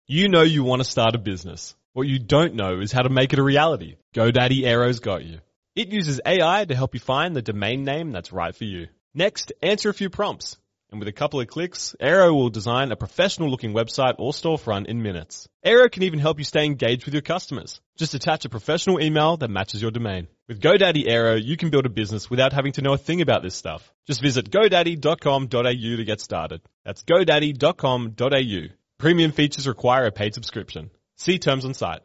You know you want to start a business. What you don't know is how to make it a reality. GoDaddy Aero's got you. It uses AI to help you find the domain name that's right for you. Next, answer a few prompts. And with a couple of clicks, Aero will design a professional-looking website or storefront in minutes. Aero can even help you stay engaged with your customers. Just attach a professional email that matches your domain. With GoDaddy Aero, you can build a business without having to know a thing about this stuff. Just visit godaddy.com.au to get started. That's godaddy.com.au. Premium features require a paid subscription. See terms on site.